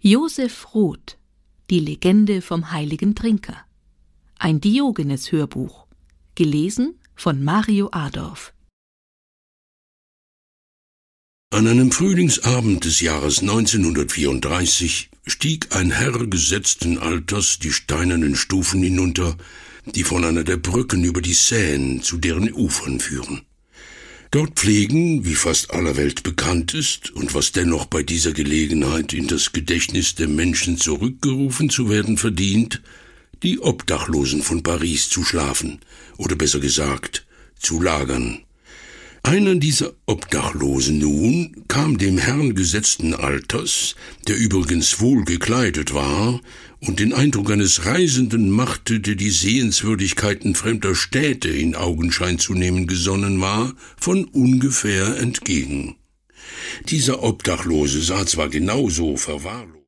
Josef Roth, die Legende vom heiligen Trinker. Ein Diogenes-Hörbuch, gelesen von Mario Adorf. An einem Frühlingsabend des Jahres 1934 stieg ein Herr gesetzten Alters die steinernen Stufen hinunter, die von einer der Brücken über die Seine zu deren Ufern führen. Dort pflegen, wie fast aller Welt bekannt ist und was dennoch bei dieser Gelegenheit in das Gedächtnis der Menschen zurückgerufen zu werden verdient, die Obdachlosen von Paris zu schlafen, oder besser gesagt, zu lagern. Einer dieser Obdachlosen nun kam dem Herrn gesetzten Alters, der übrigens wohl gekleidet war und den Eindruck eines Reisenden machte, der die Sehenswürdigkeiten fremder Städte in Augenschein zu nehmen gesonnen war, von ungefähr entgegen. Dieser Obdachlose sah zwar genauso verwahrlost